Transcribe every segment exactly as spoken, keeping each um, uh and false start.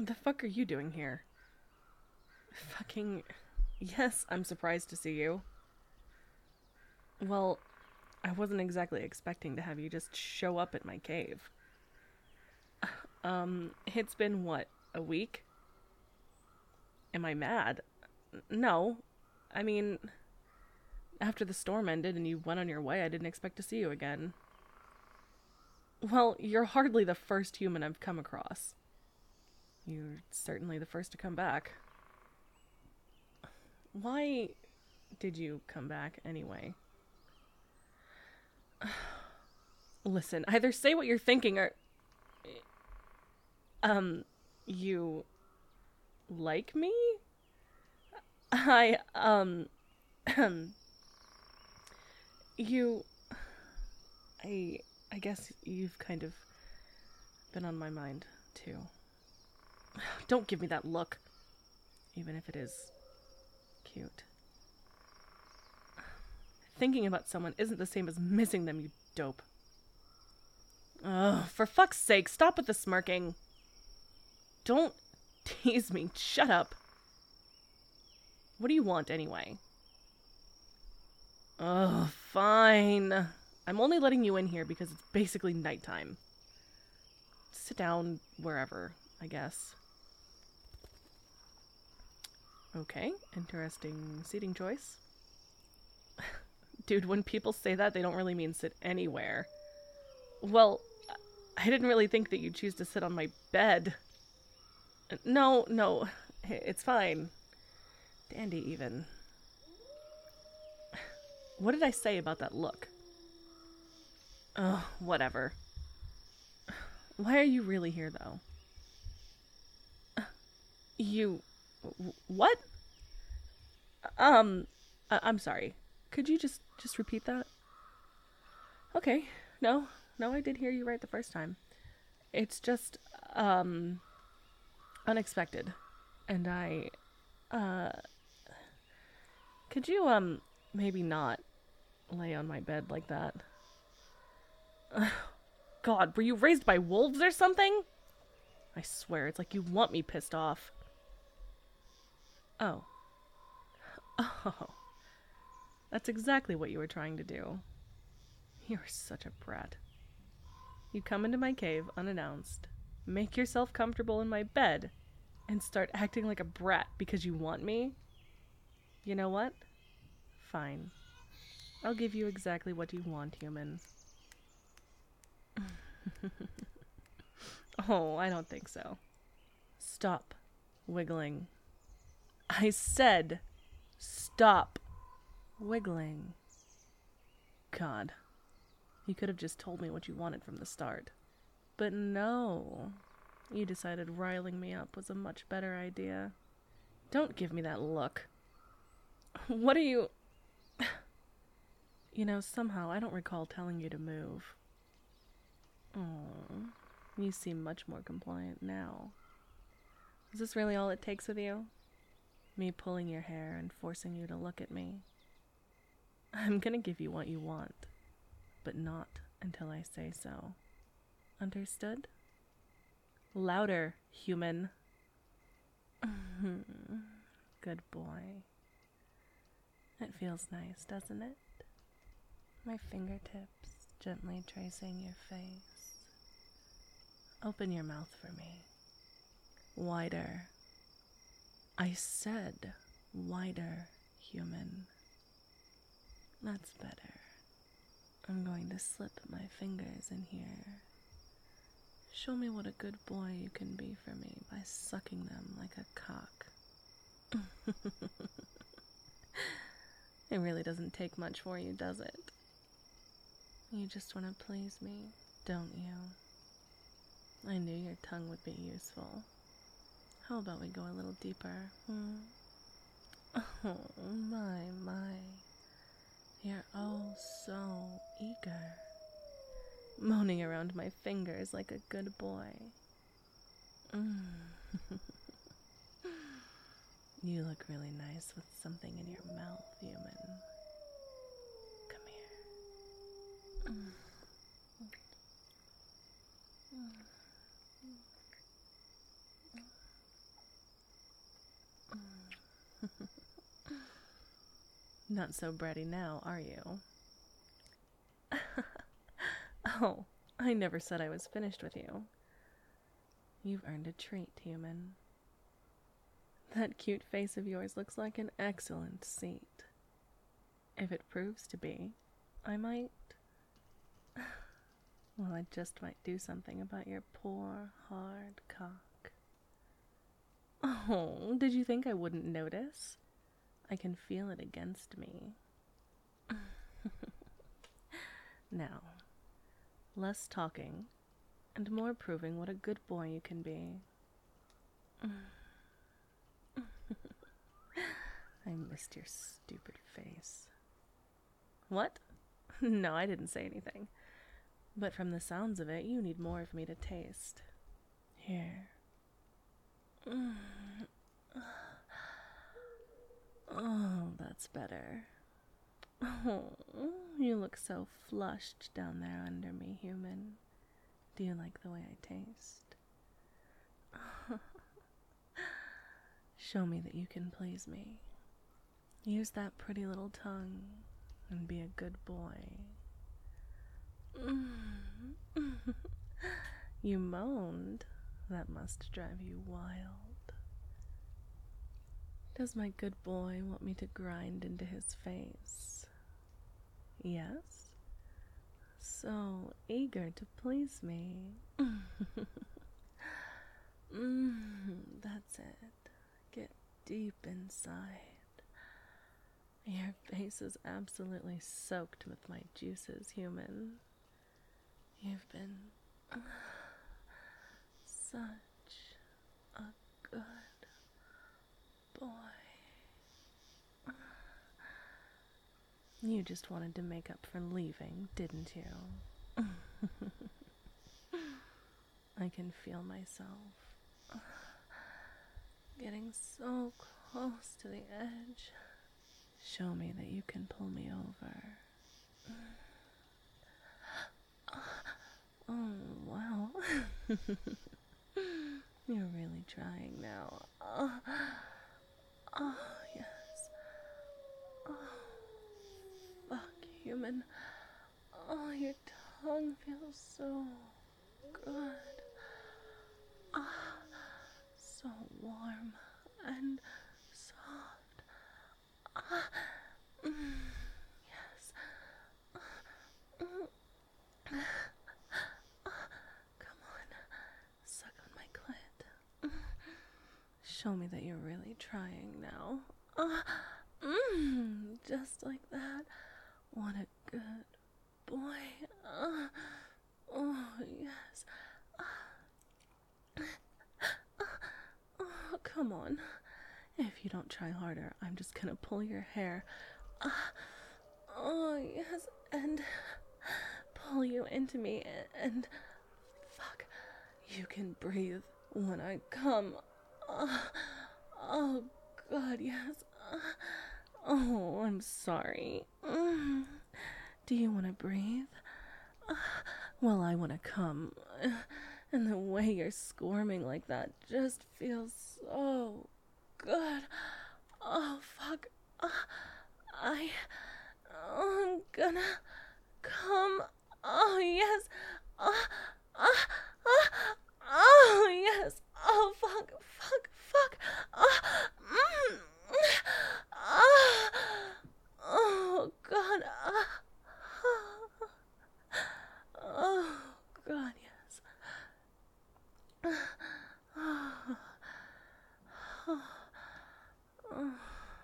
The fuck are you doing here? Fucking... Yes, I'm surprised to see you. Well, I wasn't exactly expecting to have you just show up at my cave. Um, it's been what, a week? Am I mad? No. I mean, after the storm ended and you went on your way, I didn't expect to see you again. Well, you're hardly the first human I've come across. You're certainly the first to come back. Why did you come back anyway? Listen, either say what you're thinking or... Um, you... like me? I, um... you... I... I guess you've kind of been on my mind, too. Don't give me that look. Even if it is... cute. Thinking about someone isn't the same as missing them, you dope. Ugh, for fuck's sake, stop with the smirking. Don't tease me. Shut up. What do you want, anyway? Ugh, fine. I'm only letting you in here because it's basically nighttime. Sit down wherever, I guess. Okay, interesting seating choice. Dude, when people say that, they don't really mean sit anywhere. Well, I didn't really think that you'd choose to sit on my bed. No, no, it's fine. Dandy, even. What did I say about that look? Oh, whatever. Why are you really here, though? You... What? Um, I- I'm sorry. Could you just, just repeat that? Okay. No, no, I did hear you right the first time. It's just, um, unexpected. And I, uh, could you, um, maybe not lay on my bed like that? God, were you raised by wolves or something? I swear, it's like you want me pissed off. Oh. Oh. That's exactly what you were trying to do. You're such a brat. You come into my cave unannounced, make yourself comfortable in my bed, and start acting like a brat because you want me? You know what? Fine. I'll give you exactly what you want, human. Oh, I don't think so. Stop wiggling. I said stop wiggling. God. You could have just told me what you wanted from the start. But no. You decided riling me up was a much better idea. Don't give me that look. What are you... You know, somehow I don't recall telling you to move. Oh, you seem much more compliant now. Is this really all it takes with you? Me pulling your hair and forcing you to look at me? I'm gonna give you what you want, but not until I say so. Understood? Louder, human. Good boy. It feels nice, doesn't it? My fingertips gently tracing your face. Open your mouth for me. Wider. I said wider, human. That's better. I'm going to slip my fingers in here. Show me what a good boy you can be for me by sucking them like a cock. It really doesn't take much for you, does it? You just want to please me, don't you? I knew your tongue would be useful. How about we go a little deeper, hmm? Oh, my, my. You're oh so eager. Moaning around my fingers like a good boy. Mm. You look really nice with something in your mouth, human. Come here. Mm. Not so bratty now, are you? Oh, I never said I was finished with you. You've earned a treat, human. That cute face of yours looks like an excellent seat. If it proves to be, I might... Well, I just might do something about your poor, hard cock. Oh, did you think I wouldn't notice? I can feel it against me. Now, less talking, and more proving what a good boy you can be. I missed your stupid face. What? No, I didn't say anything. But from the sounds of it, you need more of me to taste. Here. Oh, that's better. Oh, you look so flushed down there under me, human. Do you like the way I taste? Show me that you can please me. Use that pretty little tongue and be a good boy. You moaned. That must drive you wild. Does my good boy want me to grind into his face? Yes? So eager to please me. mm, that's it. Get deep inside. Your face is absolutely soaked with my juices, human. You've been uh, such a good boy. You just wanted to make up for leaving, didn't you? I can feel myself getting so close to the edge. Show me that you can pull me over. Oh, wow. You're really trying now. Oh, oh yes. Oh, fuck, human. Oh, your tongue feels so good. Ah, so warm and soft. Ah, mm, yes. Ah, mm. Show me that you're really trying now. Uh, mm, just like that. What a good boy. Uh, oh, yes. Uh, oh, come on. If you don't try harder, I'm just gonna pull your hair. Uh, oh, yes. And pull you into me. And fuck. You can breathe when I come. Uh, oh, God, yes. Uh, oh, I'm sorry. Mm. Do you want to breathe? Uh, well, I want to come. Uh, and the way you're squirming like that just feels so good. Oh, fuck. Uh, I... Oh, I'm gonna come. Oh, yes. Uh, uh, uh, oh, yes. Oh, fuck, fuck, fuck. Oh, mm, oh, oh, God. Oh, oh, God, yes. Oh, oh, oh.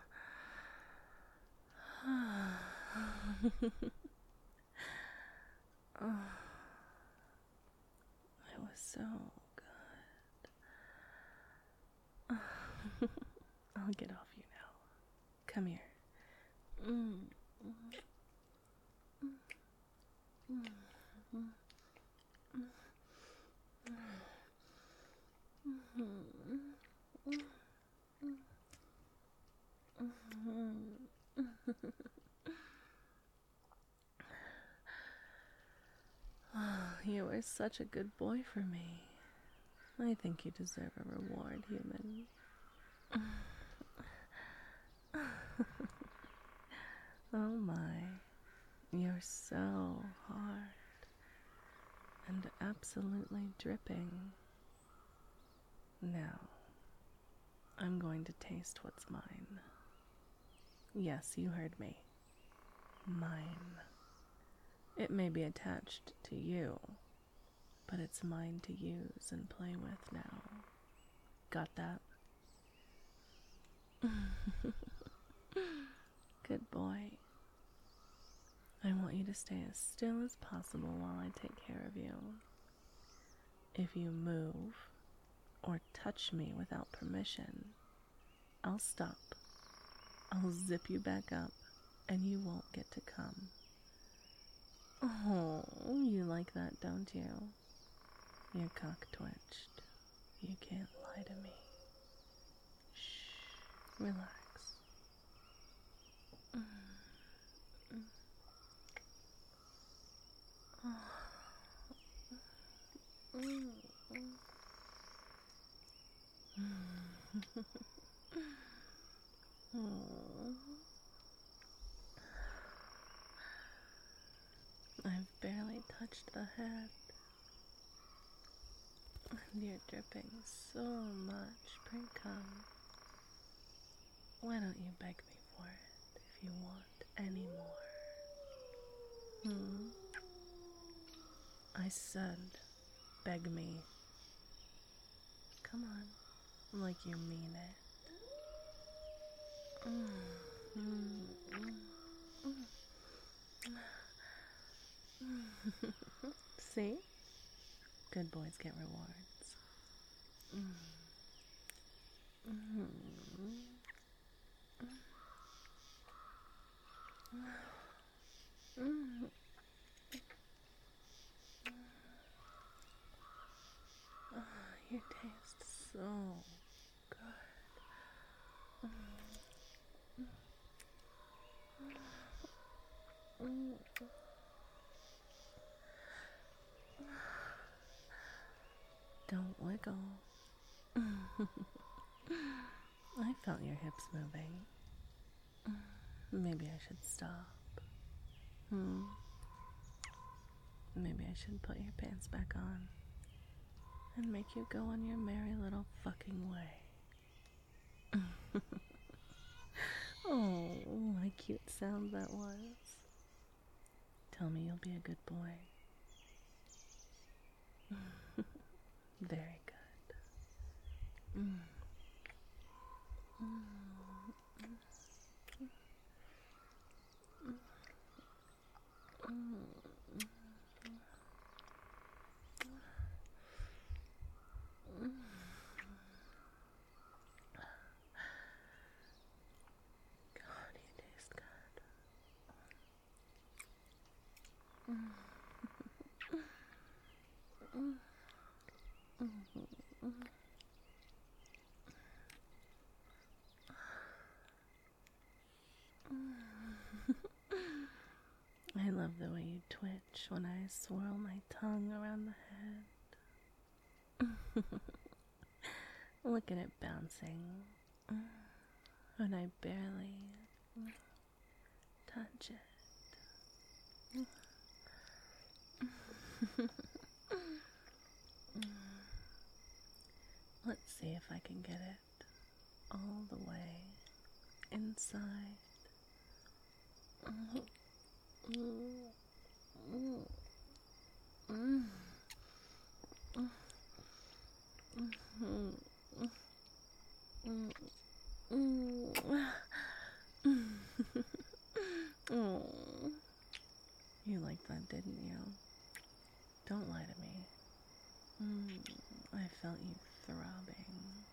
Oh, it was so good. I'll get off you now. Come here. Mm. Oh, you are such a good boy for me. I think you deserve a reward, human. Oh my, you're so hard and absolutely dripping. Now, I'm going to taste what's mine. Yes, you heard me. Mine. It may be attached to you, but it's mine to use and play with now. Got that? Good boy. I want you to stay as still as possible while I take care of you. If you move or touch me without permission, I'll stop. I'll zip you back up and you won't get to come. Oh, you like that, don't you? Your cock twitched. You can't lie to me. Shh, relax. I've barely touched the head. And you're dripping so much. Pray come. Why don't you beg me for it if you want any more? Hmm? I said, beg me. Come on, like you mean it. Mm, mm, mm, mm. See? Good boys get rewards. Mm. Mm. Mm. Oh, you taste so good. Mm. Don't wiggle. I felt your hips moving. Maybe I should stop. Hmm. Maybe I should put your pants back on and make you go on your merry little fucking way. Oh, what a cute sound that was. Tell me you'll be a good boy. Very good. Mm. Mm. God, you taste good. I love the way you twitch when I swirl my tongue around the head. Look at it bouncing when I barely touch it. Let's see if I can get it all the way inside. Oh, you liked that, didn't you? Don't lie to me. Mm, I felt you throbbing.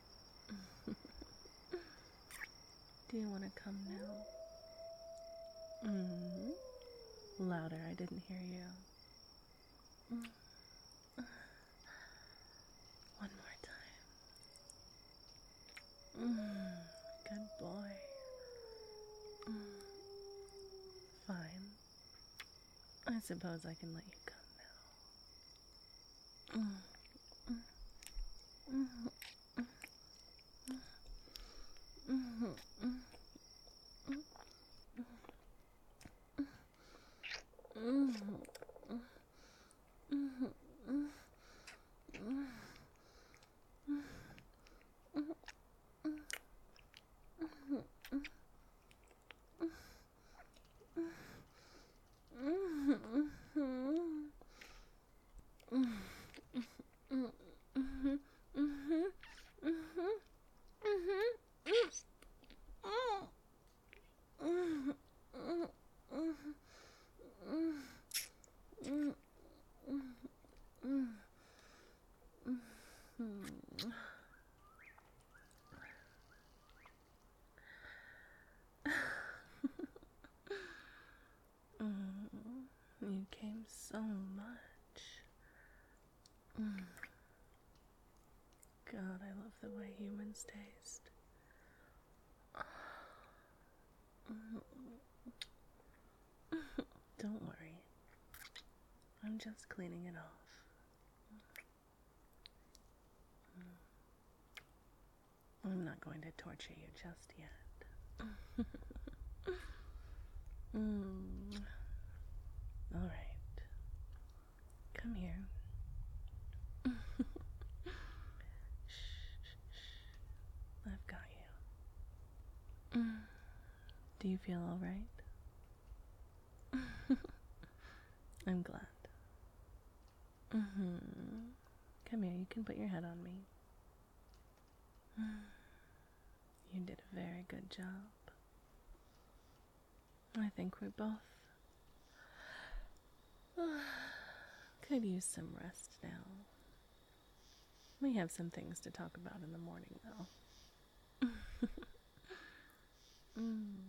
Do you want to come now? Mm. Louder, I didn't hear you. Mm. One more time. Mm. Good boy. Mm. Fine. I suppose I can let you come now. Mm. God, I love the way humans taste. Don't worry. I'm just cleaning it off. I'm not going to torture you just yet. mm. All right. Come here. Shh, shh, shh. I've got you. Do you feel all right? I'm glad. Mm-hmm. Come here, you can put your head on me. You did a very good job. I think we both could use some rest now. We have some things to talk about in the morning, though. mm.